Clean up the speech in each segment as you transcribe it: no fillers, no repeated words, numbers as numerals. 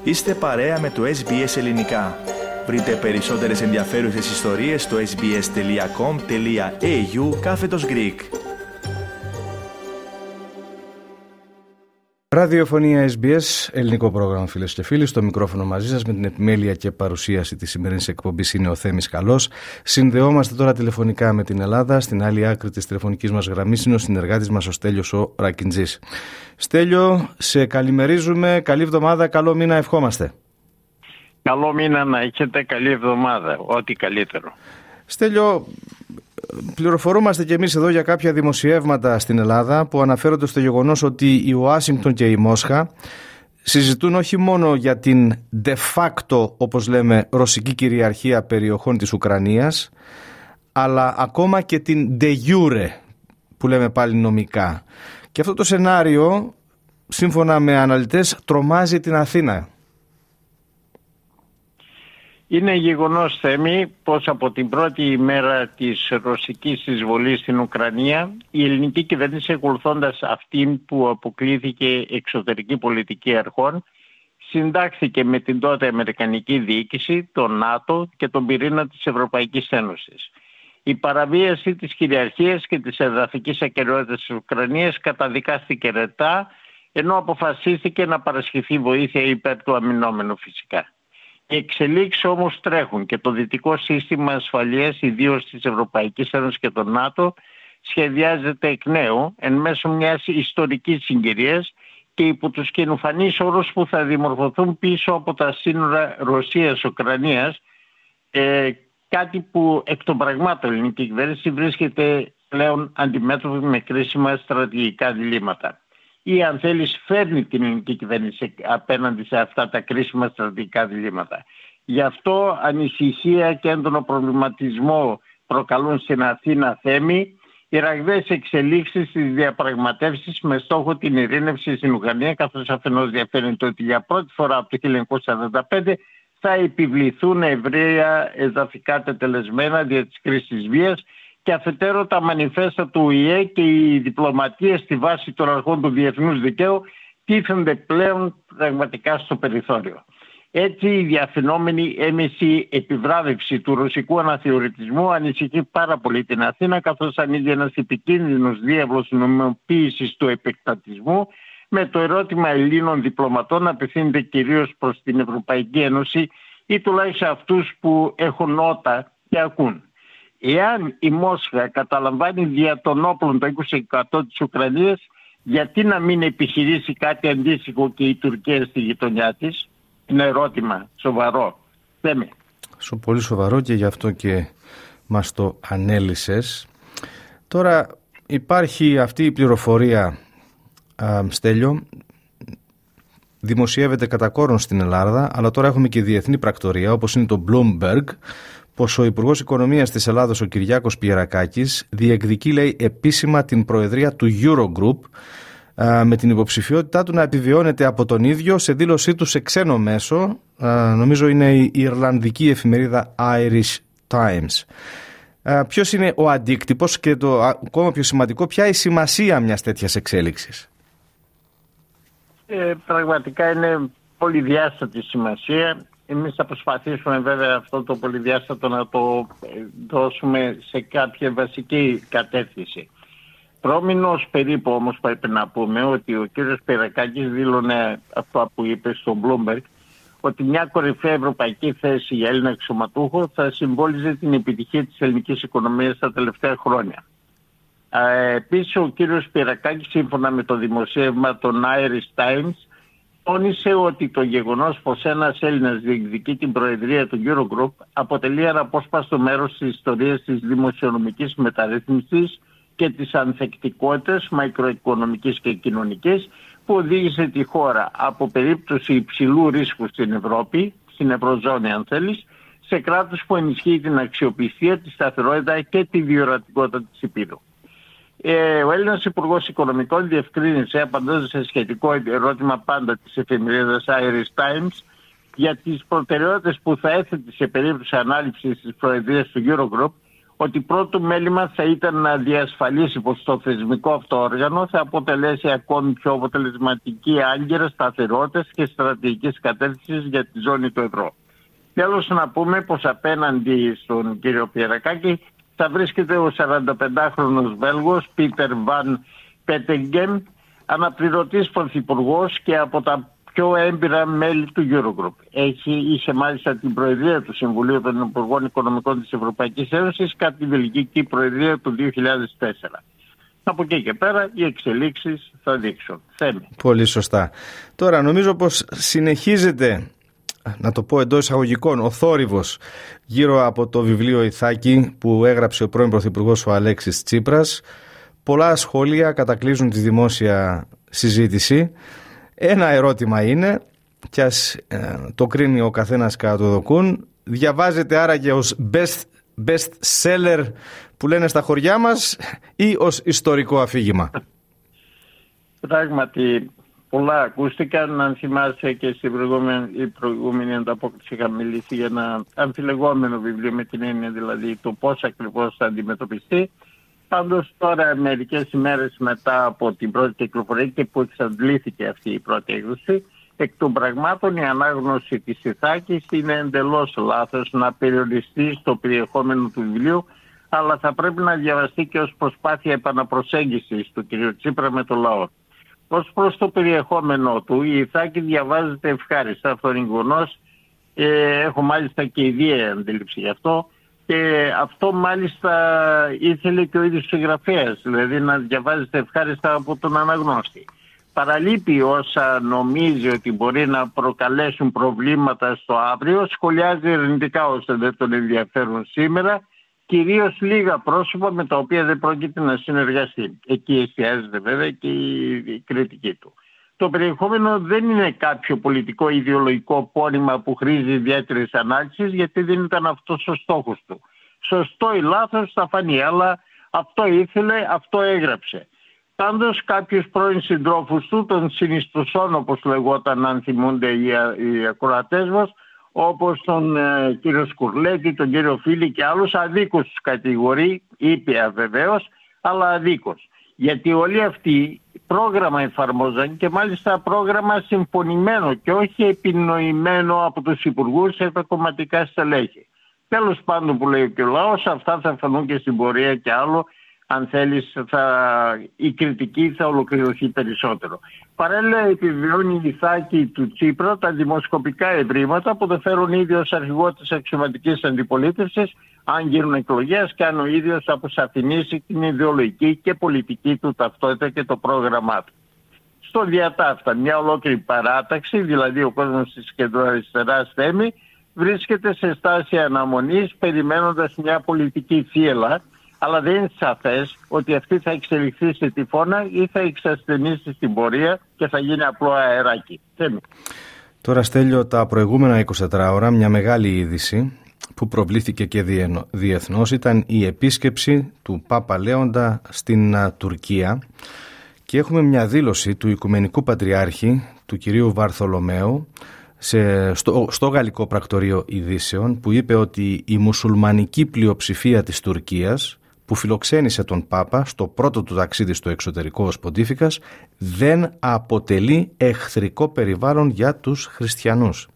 Είστε παρέα με το SBS Ελληνικά. Βρείτε περισσότερες ενδιαφέρουσες ιστορίες στο sbs.com.au/Greek. Ραδιοφωνία SBS, ελληνικό πρόγραμμα, φίλες και φίλοι. Στο μικρόφωνο μαζί σας με την επιμέλεια και παρουσίαση της σημερινής εκπομπής είναι ο Θέμης Καλός. Συνδεόμαστε τώρα τηλεφωνικά με την Ελλάδα. Στην άλλη άκρη της τηλεφωνικής μας γραμμής είναι ο συνεργάτης μας ο Στέλιος ο Ρακιντζής. Στέλιο, σε καλημερίζουμε. Καλή εβδομάδα, καλό μήνα ευχόμαστε. Καλό μήνα να έχετε, καλή εβδομάδα, ό,τι καλύτερο. Στέλιο, πληροφορούμαστε και εμείς εδώ για κάποια δημοσιεύματα στην Ελλάδα που αναφέρονται στο γεγονός ότι η Ουάσιγκτον και η Μόσχα συζητούν όχι μόνο για την de facto, όπως λέμε, ρωσική κυριαρχία περιοχών της Ουκρανίας, αλλά ακόμα και την de jure, που λέμε πάλι νομικά. Και αυτό το σενάριο, σύμφωνα με αναλυτές, τρομάζει την Αθήνα. Είναι γεγονός, Θέμη, πως από την πρώτη ημέρα της ρωσικής εισβολής στην Ουκρανία η ελληνική κυβέρνηση, ακολουθώντας αυτήν που αποκλήθηκε εξωτερική πολιτική αρχών, συντάχθηκε με την τότε αμερικανική διοίκηση, τον ΝΑΤΟ και τον πυρήνα της Ευρωπαϊκής Ένωσης. Η παραβίαση της κυριαρχίας και της εδαφικής ακεραιότητας της Ουκρανίας καταδικάστηκε ρετά, ενώ αποφασίστηκε να παρασχεθεί βοήθεια υπέρ του αμυνόμενου φυσικά. Οι εξελίξεις όμως τρέχουν και το δυτικό σύστημα ασφαλείας, ιδίως της Ευρωπαϊκής Ένωσης και των ΝΑΤΟ, σχεδιάζεται εκ νέου εν μέσω μιας ιστορικής συγκυρίας και υπό τους καινοφανείς όρους που θα δημορφωθούν πίσω από τα σύνορα Ρωσίας-Ουκρανίας, κάτι που εκ των πραγμάτων η ελληνική κυβέρνηση βρίσκεται πλέον αντιμέτωπη με κρίσιμα στρατηγικά διλήμματα. Ή αν θέλεις φέρνει την ελληνική κυβέρνηση απέναντι σε αυτά τα κρίσιμα στρατηγικά διλήμματα. Γι' αυτό ανησυχία και έντονο προβληματισμό προκαλούν στην Αθήνα, Θέμη, οι ραγδαίες εξελίξεις στις διαπραγματεύσεις με στόχο την ειρήνευση στην Ουκρανία, καθώς αφενός διαφαίνεται ότι για πρώτη φορά από το 1945 θα επιβληθούν ευρεία εδαφικά τετελεσμένα δια της κρίσης βίας, και αφετέρου τα μανιφέστα του ΟΗΕ και η διπλωματία στη βάση των αρχών του διεθνούς δικαίου τίθενται πλέον πραγματικά στο περιθώριο. Έτσι η διαφαινόμενη έμεση επιβράβευση του ρωσικού αναθεωρητισμού ανησυχεί πάρα πολύ την Αθήνα, καθώς ανοίγει ένας επικίνδυνος διάβλος νομιμοποίησης του επεκτατισμού, με το ερώτημα Ελλήνων διπλωματών να απευθύνεται κυρίως προς την Ευρωπαϊκή Ένωση ή τουλάχιστον αυτούς που έχουν νότα και ακούν. Εάν η Μόσχα καταλαμβάνει δια των όπλων το 20% της Ουκρανίας, γιατί να μην επιχειρήσει κάτι αντίστοιχο και η Τουρκία στη γειτονιά της? Είναι ερώτημα σοβαρό. Θέμε. Πολύ σοβαρό και γι' αυτό και μας το ανέλυσες. Τώρα υπάρχει αυτή η πληροφορία, Στέλιο, δημοσιεύεται κατά κόρον στην Ελλάδα, αλλά τώρα έχουμε και διεθνή πρακτορία όπως είναι το Bloomberg, πως ο Υπουργός Οικονομίας της Ελλάδος, ο Κυριάκος Πιερακάκης, διεκδικεί, λέει, επίσημα την προεδρία του Eurogroup, με την υποψηφιότητά του να επιβιώνεται από τον ίδιο σε δήλωσή του σε ξένο μέσο, νομίζω είναι η Ιρλανδική εφημερίδα Irish Times. Ποιος είναι ο αντίκτυπος και το ακόμα πιο σημαντικό, ποια η σημασία μιας τέτοιας εξέλιξης? Πραγματικά είναι πολυδιάστατη σημασία. Εμείς θα προσπαθήσουμε βέβαια αυτό το πολυδιάστατο να το δώσουμε σε κάποια βασική κατεύθυνση. Πρόμηνος περίπου όμως πρέπει να πούμε ότι ο κύριος Πιερακάκης δήλωνε αυτό που είπε στο Bloomberg, ότι μια κορυφαία ευρωπαϊκή θέση για Έλληνα αξιωματούχο θα συμβόλιζε την επιτυχία της ελληνικής οικονομίας τα τελευταία χρόνια. Επίσης ο κύριος Πιερακάκης, σύμφωνα με το δημοσίευμα των Irish Times, τόνισε ότι το γεγονός πως ένας Έλληνας διεκδικεί την προεδρία του Eurogroup αποτελεί αναπόσπαστο μέρος της ιστορίας της δημοσιονομικής μεταρρύθμισης και της ανθεκτικότητας μακροοικονομικής και κοινωνικής που οδήγησε τη χώρα από περίπτωση υψηλού ρίσκου στην Ευρώπη, στην Ευρωζώνη αν θέλεις, σε κράτος που ενισχύει την αξιοπιστία, τη σταθερότητα και τη διορατικότητα της Υπήρου. Ο Έλληνας Υπουργός Οικονομικών διευκρίνησε, απαντώντας σε σχετικό ερώτημα πάντα της εφημερίδας Irish Times, για τις προτεραιότητες που θα έθετε σε περίπτωση ανάληψης της προεδρίας του Eurogroup, ότι πρώτο μέλημα θα ήταν να διασφαλίσει πως το θεσμικό αυτό όργανο θα αποτελέσει ακόμη πιο αποτελεσματική άγκυρα σταθερότητας και στρατηγικής κατεύθυνσης για τη ζώνη του ευρώ. Τέλος, να πούμε πως απέναντι στον κύριο Πιερακάκη θα βρίσκεται ο 45χρονος Βέλγος Πίτερ Βαν Πέτεγκεμ, αναπληρωτής πρωθυπουργός και από τα πιο έμπειρα μέλη του Eurogroup. Είχε μάλιστα την προεδρία του Συμβουλίου των Υπουργών Οικονομικών της Ευρωπαϊκής Ένωσης κατά τη Βελγική Προεδρία του 2004. Από εκεί και πέρα οι εξελίξεις θα δείξουν. Θέμη. Πολύ σωστά. Τώρα νομίζω πως συνεχίζεται, να το πω εντός εισαγωγικών, ο θόρυβος γύρω από το βιβλίο Ιθάκη που έγραψε ο πρώην Πρωθυπουργός ο Αλέξης Τσίπρας. Πολλά σχόλια κατακλείζουν τη δημόσια συζήτηση. Ένα ερώτημα είναι, κι ας το κρίνει ο καθένας κατά το δοκούν, διαβάζεται άραγε ως best seller που λένε στα χωριά μας ή ως ιστορικό αφήγημα? Πράγματι πολλά ακούστηκαν. Αν θυμάσαι και στην προηγούμενη ανταπόκριση είχα μιλήσει για ένα αμφιλεγόμενο βιβλίο, με την έννοια δηλαδή το πώς ακριβώς θα αντιμετωπιστεί. Πάντως τώρα, μερικές ημέρες μετά από την πρώτη κυκλοφορία και που εξαντλήθηκε αυτή η πρώτη έκδοση, εκ των πραγμάτων η ανάγνωση της Ιθάκης είναι εντελώς λάθος να περιοριστεί στο περιεχόμενο του βιβλίου, αλλά θα πρέπει να διαβαστεί και ως προσπάθεια επαναπροσέγγισης του κ. Τσίπρα με το λαό. Ως προς το περιεχόμενο του, η Ιθάκη διαβάζεται ευχάριστα, αυτό είναι γεγονός. Έχω μάλιστα και ιδία αντίληψη γι' αυτό. Και αυτό μάλιστα ήθελε και ο ίδιος συγγραφέας, δηλαδή να διαβάζεται ευχάριστα από τον αναγνώστη. Παραλείπει όσα νομίζει ότι μπορεί να προκαλέσουν προβλήματα στο αύριο, σχολιάζει αρνητικά ώστε δεν τον ενδιαφέρουν σήμερα, κυρίως λίγα πρόσωπα με τα οποία δεν πρόκειται να συνεργαστεί. Εκεί εστιάζεται βέβαια και η κριτική του. Το περιεχόμενο δεν είναι κάποιο πολιτικό ιδεολογικό πόνημα που χρήζει ιδιαίτερης ανάλυσης, γιατί δεν ήταν αυτός ο στόχος του. Σωστό ή λάθος θα φανεί, αλλά αυτό ήθελε, αυτό έγραψε. Πάντως κάποιους πρώην συντρόφους του, των συνιστουσών όπως λεγόταν, αν θυμούνται οι ακροατές μας, όπως τον κύριο Σκουρλέτη, τον κύριο Φίλη και άλλους, αδίκως τους κατηγορεί, ήπια βεβαίως, αλλά αδίκως. Γιατί όλοι αυτοί πρόγραμμα εφαρμόζαν και μάλιστα πρόγραμμα συμφωνημένο και όχι επινοημένο από τους υπουργούς σε τα κομματικά στελέχη. Τέλος πάντων, που λέει και ο λαός, αυτά θα φανούν και στην πορεία και άλλο. Αν θέλεις, η κριτική θα ολοκληρωθεί περισσότερο. Παράλληλα, επιβιώνει η Ιθάκη του Τσίπρα τα δημοσκοπικά ευρήματα που δεν φέρουν ήδη ως αρχηγό της αξιωματικής αντιπολίτευσης, αν γίνουν εκλογές, και αν ο ίδιος αποσαφηνίσει την ιδεολογική και πολιτική του ταυτότητα και το πρόγραμμά του. Στο διατάφτα, μια ολόκληρη παράταξη, δηλαδή ο κόσμος της κεντροαριστεράς Θέμη, βρίσκεται σε στάση αναμονής, περιμένοντας μια πολιτική θύελα, αλλά δεν είναι σαφές ότι αυτή θα εξελιχθεί σε τυφώνα ή θα εξασθενήσει στην πορεία και θα γίνει απλό αεράκι. Τώρα, Στέλιο, τα προηγούμενα 24 ώρα μια μεγάλη είδηση που προβλήθηκε και διεθνώς ήταν η επίσκεψη του Πάπα Λέοντα στην Τουρκία, και έχουμε μια δήλωση του Οικουμενικού Πατριάρχη, του κυρίου Βαρθολομαίου, στο Γαλλικό Πρακτορείο Ειδήσεων, που είπε ότι η μουσουλμανική πλειοψηφία της Τουρκίας, που φιλοξένησε τον Πάπα στο πρώτο του ταξίδι στο εξωτερικό ως ποντίφικας, δεν αποτελεί εχθρικό περιβάλλον για τους χριστιανούς.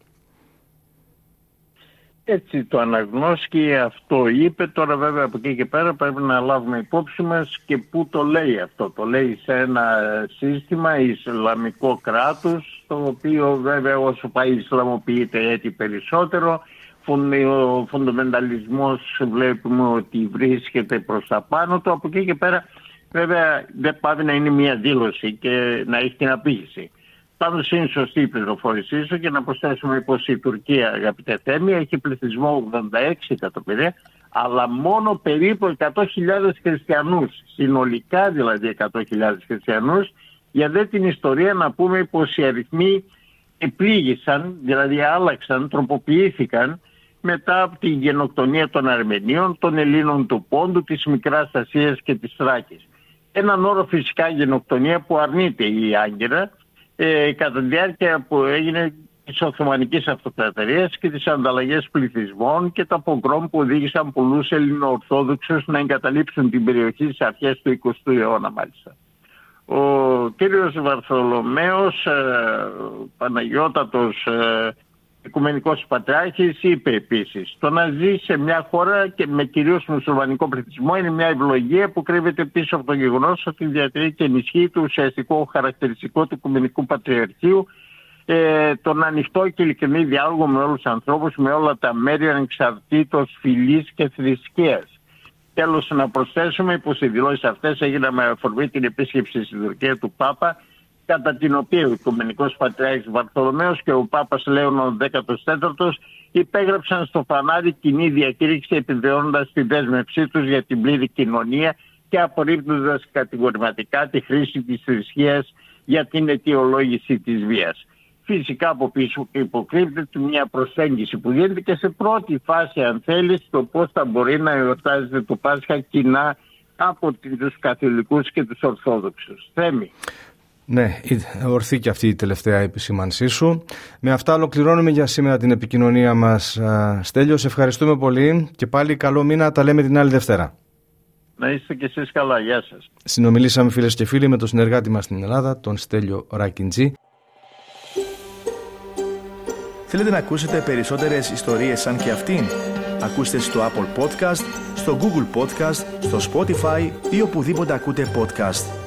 Έτσι το αναγνώσκει, αυτό είπε. Τώρα βέβαια από εκεί και πέρα πρέπει να λάβουμε υπόψη μας και πού το λέει αυτό. Το λέει σε ένα σύστημα Ισλαμικό κράτος, το οποίο βέβαια όσο πάει Ισλαμοποιείται έτσι περισσότερο. Ο φονταμενταλισμός βλέπουμε ότι βρίσκεται προς τα πάνω του. Από εκεί και πέρα βέβαια δεν πάει να είναι μια δήλωση και να έχει την απήχηση. Πάντως είναι σωστή η πληροφόρησή σου, και να προσθέσουμε πως η Τουρκία, αγαπητέ Θέμη, έχει πληθυσμό 86 εκατομμύρια, αλλά μόνο περίπου 100.000 χριστιανούς, συνολικά δηλαδή 100.000 χριστιανούς. Για δε την ιστορία να πούμε πως οι αριθμοί επλήγησαν, δηλαδή άλλαξαν, τροποποιήθηκαν μετά από την γενοκτονία των Αρμενίων, των Ελλήνων του Πόντου, της Μικράς Ασίας και της Θράκης. Έναν όρο φυσικά γενοκτονία που αρνείται η Άγκυρα, κατά τη διάρκεια που έγινε της Οθωμανικής Αυτοκρατορίας και τις ανταλλαγές πληθυσμών και τα πογκρόμ που οδήγησαν πολλούς Ελληνοορθόδοξους να εγκαταλείψουν την περιοχή στις αρχές του 20ου αιώνα μάλιστα. Ο κύριος Βαρθολομαίος, Παναγιώτατος Οικουμενικός Πατριάρχης, είπε επίσης: το να ζει σε μια χώρα και με κυρίως μουσουλμανικό πληθυσμό είναι μια ευλογία που κρύβεται πίσω από το γεγονός ότι διατηρεί και ενισχύει το ουσιαστικό χαρακτηριστικό του Οικουμενικού Πατριαρχείου, τον ανοιχτό και ειλικρινή διάλογο με όλους τους ανθρώπους, με όλα τα μέρη ανεξαρτήτως φυλής και θρησκείας. Τέλος, να προσθέσουμε πως οι δηλώσεις αυτές έγιναν με αφορμή την επίσκεψη στην Τουρκία του Πάπα, κατά την οποία ο Οικουμενικός Πατριάρχης Βαρθολομαίος και ο Πάπας Λέων ο 14ος υπέγραψαν στο φανάρι κοινή διακήρυξη, επιβεβαιώνοντας τη δέσμευσή τους για την πλήρη κοινωνία και απορρίπτοντας κατηγορηματικά τη χρήση της θρησκείας για την αιτιολόγηση της βίας. Φυσικά από πίσω υποκρύπτεται μια προσέγγιση που γίνεται και σε πρώτη φάση, αν θέλει, το πώς θα μπορεί να εορτάζεται το Πάσχα κοινά από τους καθολικούς και τους Ορθόδοξους. Θέμη. Ναι, ορθή και αυτή η τελευταία επισήμανσή σου. Με αυτά ολοκληρώνουμε για σήμερα την επικοινωνία μας. Στέλιο, σε ευχαριστούμε πολύ και πάλι καλό μήνα, τα λέμε την άλλη Δευτέρα. Να είστε και εσείς καλά, γεια σας. Συνομιλήσαμε, φίλες και φίλοι, με τον συνεργάτη μας στην Ελλάδα, τον Στέλιο Ρακιντζή. Θέλετε να ακούσετε περισσότερες ιστορίες σαν και αυτήν? Ακούστε στο Apple Podcast, στο Google Podcast, στο Spotify ή οπουδήποτε ακούτε podcast.